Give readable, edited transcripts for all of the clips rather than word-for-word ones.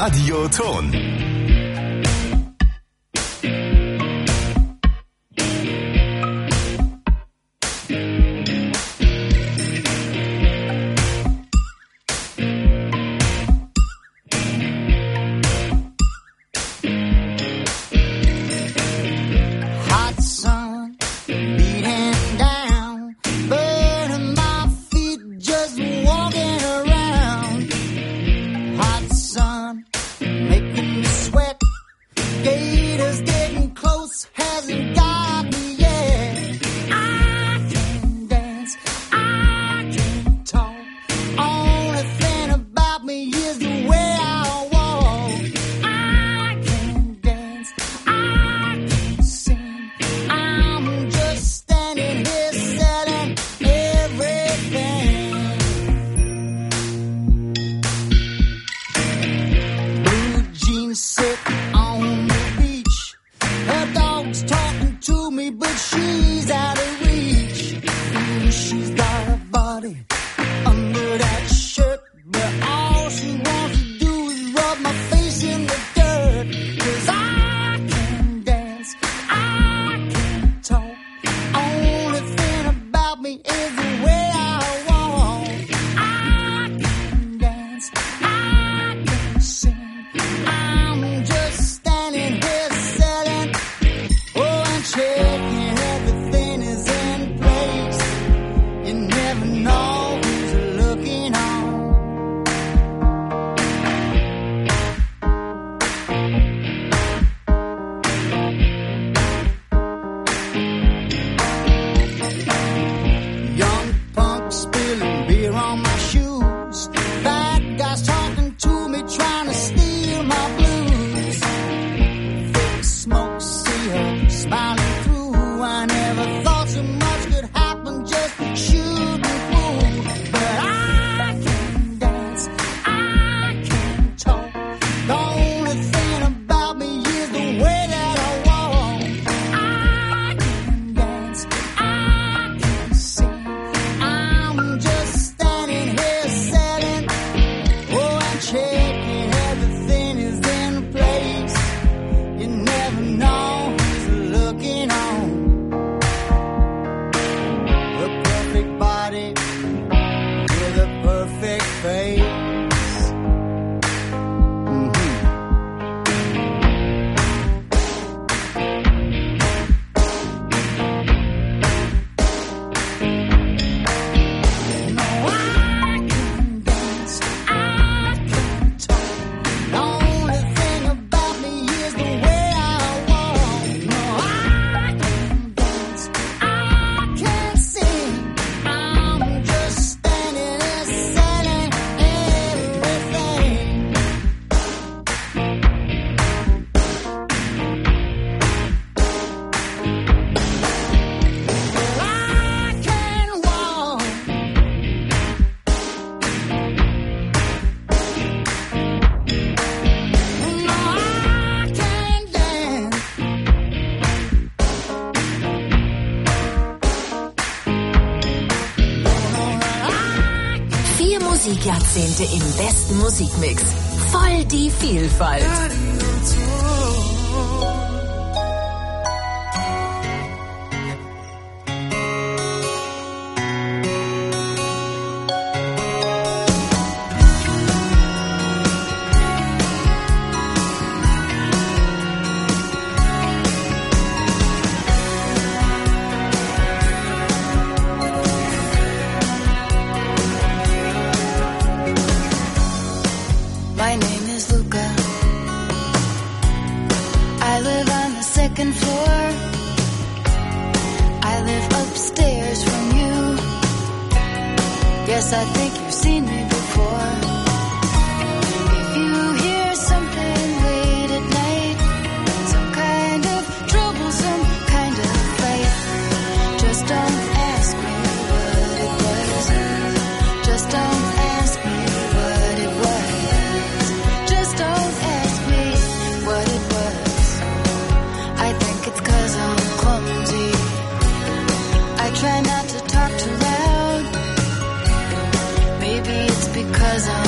Radioton. Jahrzehnte im besten Musikmix. Voll die Vielfalt. Try not to talk too loud. Maybe it's because I'm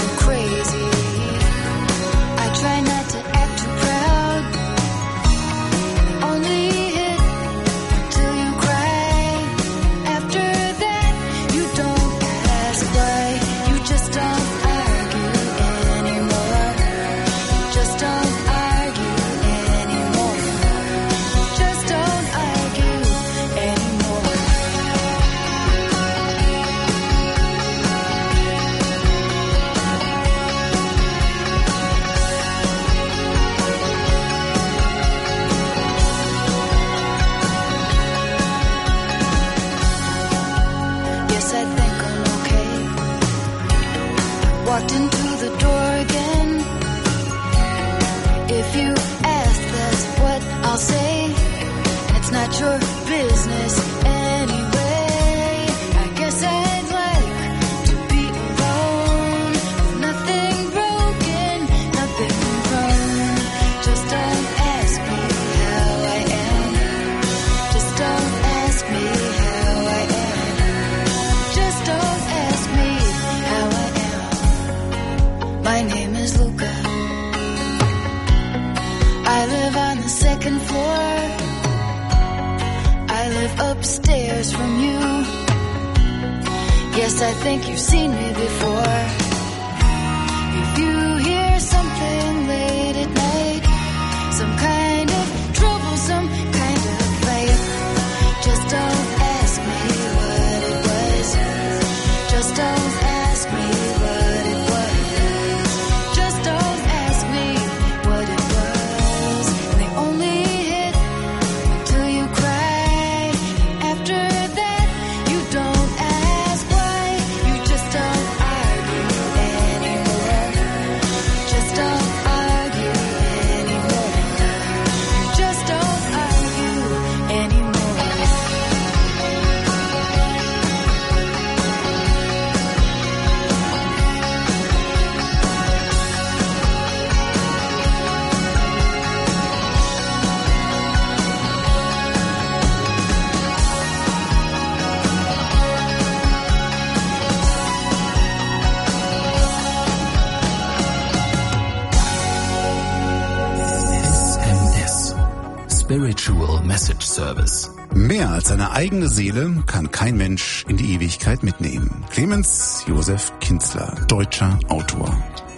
Yes, I think I'm okay. Walked into the door again. If you ask, that's what I'll say. And it's not your business anyway. I guess I'd like to be alone. Nothing broken, nothing wrong. Just don't ask me how I am. Just don't ask me how I am. Just don't ask me how I am. My name is Luca. I live on the second floor. I live upstairs from you. Yes, I think you've seen me before. If you hear something late at night, some kind of trouble, some kind of fight, just don't ask me what it was. Just don't ask me what it was. Just don't ask me what it was. And they only hit until you cry. After that, you don't ask why. You just don't argue anymore. Just don't argue anymore. Just don't argue anymore. SMS. Spiritual Message Service. Mehr als seine eigene Seele kann kein Mensch in die Ewigkeit mitnehmen. Clemens Josef Kinzler, deutscher Autor.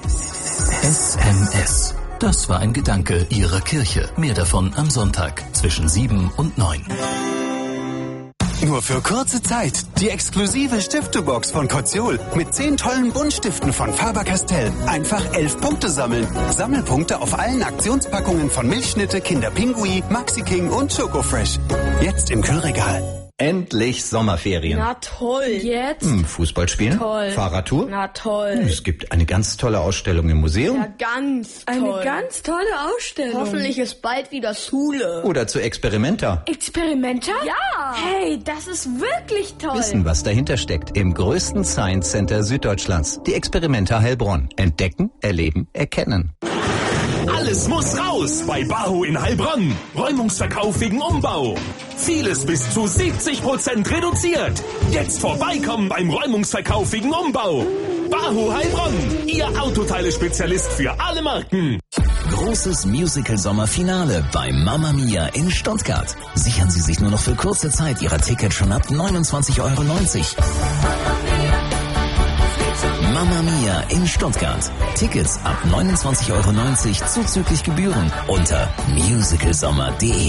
SMS. Das war ein Gedanke Ihrer Kirche. Mehr davon am Sonntag zwischen 7 und 9. Nur für kurze Zeit die exklusive Stiftebox von Koziol mit 10 tollen Buntstiften von Faber-Castell. Einfach 11 Punkte sammeln. Sammelpunkte auf allen Aktionspackungen von Milchschnitte, Kinder Pinguin, Maxi King und Schokofresh. Jetzt im Kühlregal. Endlich Sommerferien. Na toll. Jetzt? Fußball spielen? Toll. Fahrradtour? Na toll. Es gibt eine ganz tolle Ausstellung im Museum. Ja, ganz toll. Eine ganz tolle Ausstellung. Hoffentlich ist bald wieder Schule. Oder zu Experimenta. Experimenta? Ja. Hey, das ist wirklich toll. Wissen, was dahinter steckt. Im größten Science Center Süddeutschlands. Die Experimenta Heilbronn. Entdecken, erleben, erkennen. Alles muss raus bei Bahu in Heilbronn. Räumungsverkauf wegen Umbau. Vieles bis zu 70% reduziert. Jetzt vorbeikommen beim Räumungsverkauf wegen Umbau. Bahu Heilbronn, Ihr Autoteile-Spezialist für alle Marken. Großes Musical-Sommerfinale bei Mamma Mia in Stuttgart. Sichern Sie sich nur noch für kurze Zeit Ihrer Tickets schon ab 29,90 €. Mamma Mia in Stuttgart. Tickets ab 29,90 € zuzüglich Gebühren unter musicalsommer.de.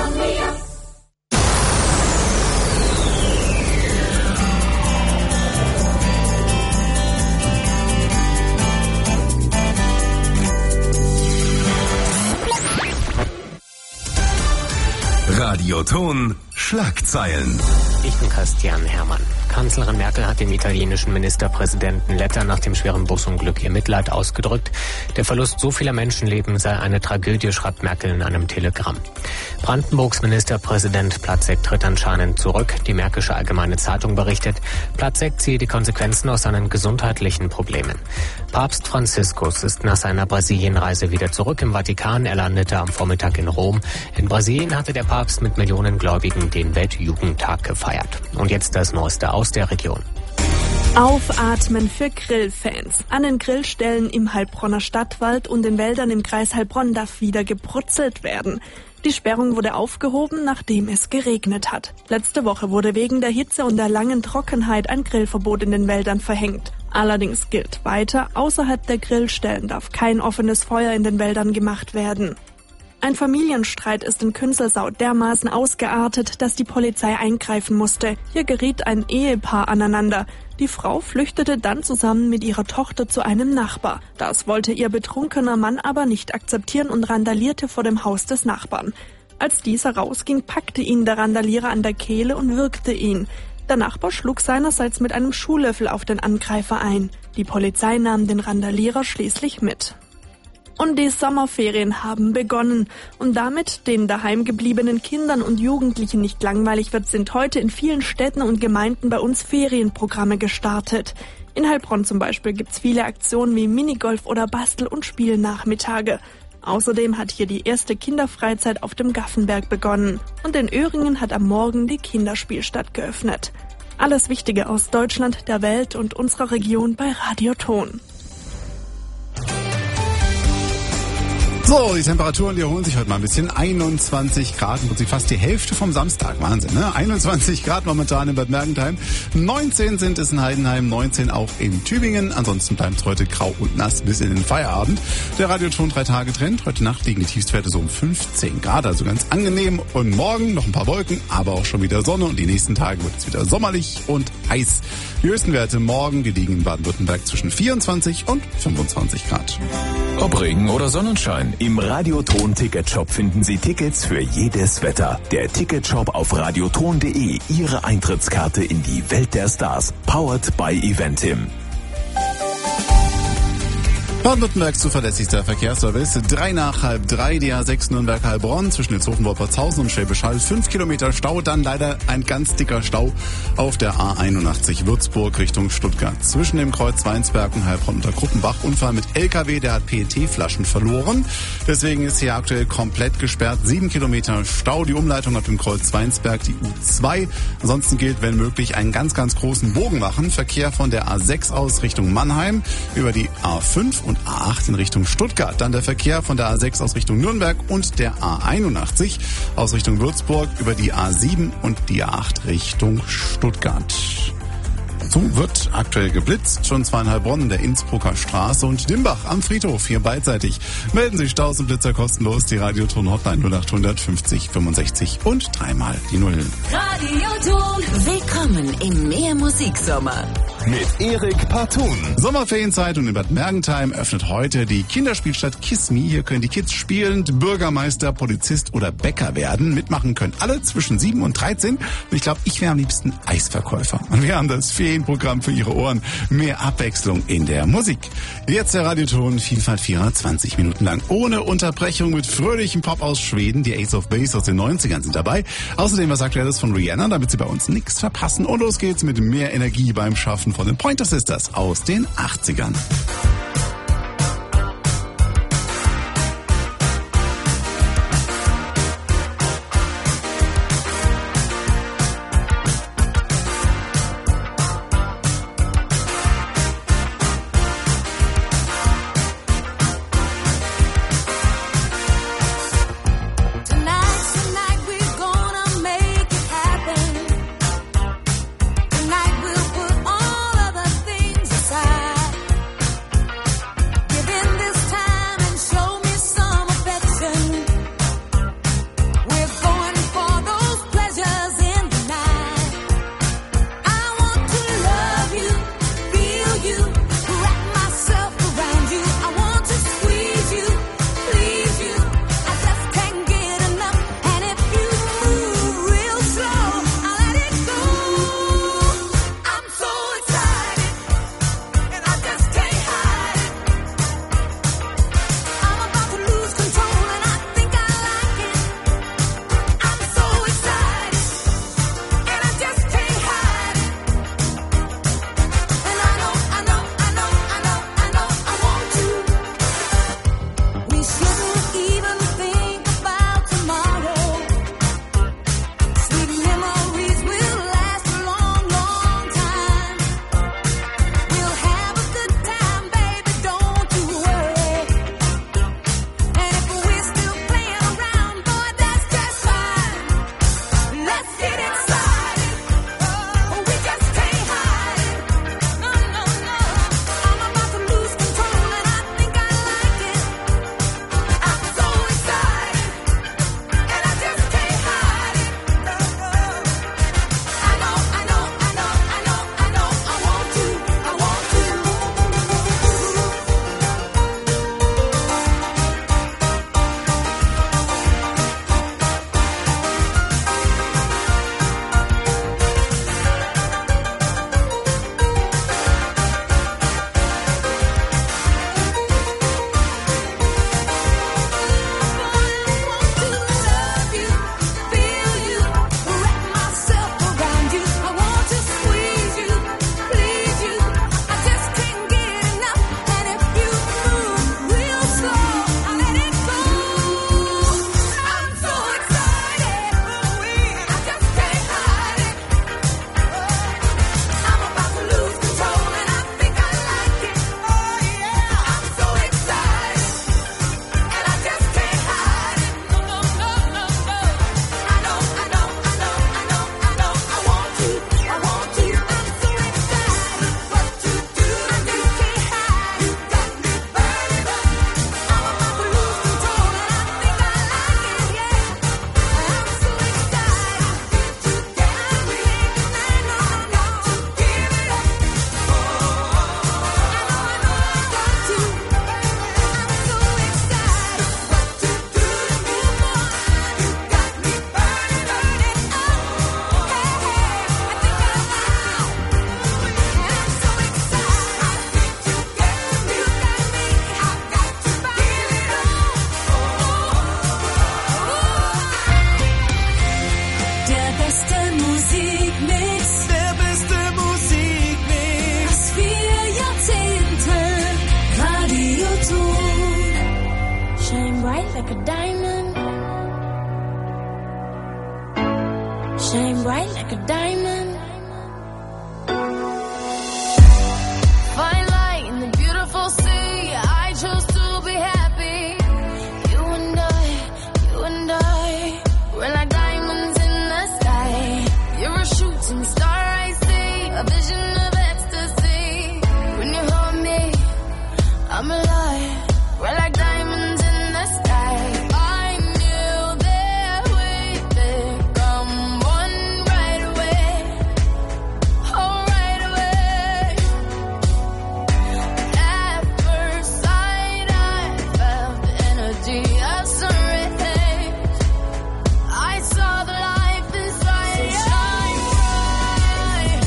Radioton Schlagzeilen. Ich bin Christian Herrmann. Kanzlerin Merkel hat dem italienischen Ministerpräsidenten Letta nach dem schweren Busunglück ihr Mitleid ausgedrückt. Der Verlust so vieler Menschenleben sei eine Tragödie, schreibt Merkel in einem Telegramm. Brandenburgs Ministerpräsident Platzek tritt anscheinend zurück. Die Märkische Allgemeine Zeitung berichtet, Platzek ziehe die Konsequenzen aus seinen gesundheitlichen Problemen. Papst Franziskus ist nach seiner Brasilienreise wieder zurück im Vatikan. Er landete am Vormittag in Rom. In Brasilien hatte der Papst mit Millionen Gläubigen den Weltjugendtag gefeiert. Und jetzt das Neueste aus der Region. Aufatmen für Grillfans. An den Grillstellen im Heilbronner Stadtwald und den Wäldern im Kreis Heilbronn darf wieder gebrutzelt werden. Die Sperrung wurde aufgehoben, nachdem es geregnet hat. Letzte Woche wurde wegen der Hitze und der langen Trockenheit ein Grillverbot in den Wäldern verhängt. Allerdings gilt weiter, außerhalb der Grillstellen darf kein offenes Feuer in den Wäldern gemacht werden. Ein Familienstreit ist in Künzelsau dermaßen ausgeartet, dass die Polizei eingreifen musste. Hier geriet ein Ehepaar aneinander. Die Frau flüchtete dann zusammen mit ihrer Tochter zu einem Nachbar. Das wollte ihr betrunkener Mann aber nicht akzeptieren und randalierte vor dem Haus des Nachbarn. Als dieser rausging, packte ihn der Randalierer an der Kehle und würgte ihn. Der Nachbar schlug seinerseits mit einem Schuhlöffel auf den Angreifer ein. Die Polizei nahm den Randalierer schließlich mit. Und die Sommerferien haben begonnen. Und damit den daheim gebliebenen Kindern und Jugendlichen nicht langweilig wird, sind heute in vielen Städten und Gemeinden bei uns Ferienprogramme gestartet. In Heilbronn zum Beispiel gibt's viele Aktionen wie Minigolf oder Bastel- und Spielnachmittage. Außerdem hat hier die erste Kinderfreizeit auf dem Gaffenberg begonnen. Und in Öhringen hat am Morgen die Kinderspielstadt geöffnet. Alles Wichtige aus Deutschland, der Welt und unserer Region bei Radioton. So, die Temperaturen, die erholen sich heute mal ein bisschen. 21 Grad, im Prinzip fast die Hälfte vom Samstag. Wahnsinn, ne? 21 Grad momentan in Bad Mergentheim. 19 sind es in Heidenheim, 19 auch in Tübingen. Ansonsten bleibt es heute grau und nass bis in den Feierabend. Der Radioton 3-Tage-Trend. Heute Nacht liegen die Tiefstwerte so um 15 Grad, also ganz angenehm. Und morgen noch ein paar Wolken, aber auch schon wieder Sonne. Und die nächsten Tage wird es wieder sommerlich und heiß. Die höchsten Werte morgen, die liegen in Baden-Württemberg zwischen 24 und 25 Grad. Ob Regen oder Sonnenschein, im Radioton-Ticketshop finden Sie Tickets für jedes Wetter. Der Ticketshop auf radioton.de, Ihre Eintrittskarte in die Welt der Stars. Powered by Eventim. Baden-Württembergs zuverlässigster Verkehrsservice. 2:03, die A6 Nürnberg-Heilbronn zwischen Ilshofen-Wolpertshausen und Schwäbisch Hall. 5 Kilometer Stau, dann leider ein ganz dicker Stau auf der A81 Würzburg Richtung Stuttgart. Zwischen dem Kreuz Weinsberg und Heilbronn unter Kruppenbach. Unfall mit LKW, der hat PET-Flaschen verloren. Deswegen ist hier aktuell komplett gesperrt. 7 Kilometer Stau, die Umleitung ab dem Kreuz Weinsberg, die U2. Ansonsten gilt, wenn möglich, einen ganz, ganz großen Bogen machen. Verkehr von der A6 aus Richtung Mannheim über die A5 und A8 in Richtung Stuttgart. Dann der Verkehr von der A6 aus Richtung Nürnberg und der A81 aus Richtung Würzburg über die A7 und die A8 Richtung Stuttgart. So wird aktuell geblitzt, schon zwar in Heilbronn in der Innsbrucker Straße und Dimbach am Friedhof, hier beidseitig. Melden Sie Staus und Blitzer kostenlos, die Radioton-Hotline 0800 50 65 und 3-mal die 0. Radioton, willkommen im Mehrmusiksommer. Mit Erik Partun. Sommerferienzeit und in Bad Mergentheim öffnet heute die Kinderspielstadt Kiss Me. Hier können die Kids spielend Bürgermeister, Polizist oder Bäcker werden. Mitmachen können alle zwischen 7 und 13. Und ich glaube, ich wäre am liebsten Eisverkäufer. Und wir haben das Ferienprogramm für Ihre Ohren. Mehr Abwechslung in der Musik. Jetzt der Radioton, Vielfalt 420 Minuten lang. Ohne Unterbrechung mit fröhlichem Pop aus Schweden. Die Ace of Base aus den 90ern sind dabei. Außerdem was Aktuelles von Rihanna, damit Sie bei uns nichts verpassen. Und los geht's mit mehr Energie beim Schaffen von den Pointer Sisters aus den 80ern. like a diamond. Shine bright like a diamond. Fine light in the beautiful sea. I chose to be happy. You and I, we're like diamonds in the sky. You're a shooting star, I see, a vision of ecstasy. When you hold me, I'm alive. We're like diamonds in the sky. I knew that we'd become one right away. Oh, right away. At first sight, I felt the energy of sun rays. I saw the life inside you. Shine bright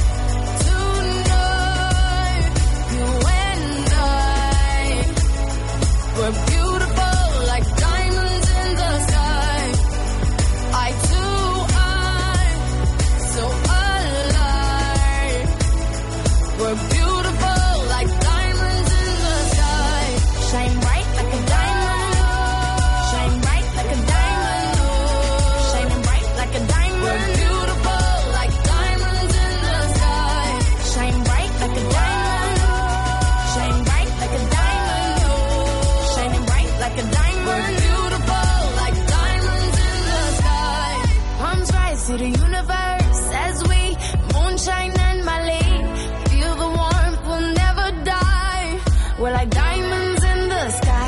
tonight. You and I, we're beautiful like diamonds in the sky. I too, I'm so alive. We're beautiful like diamonds in the sky. Shine bright like a diamond. Shine bright like a diamond. Shining bright like a diamond. We're beautiful like diamonds in the sky. Shine bright like a diamond. Shine bright like a diamond. Shining bright like a diamond. We're beautiful like diamonds in the sky. Palms rise to the universe as we moonshine and Mali. Feel the warmth, we'll never die. We're like diamonds in the sky.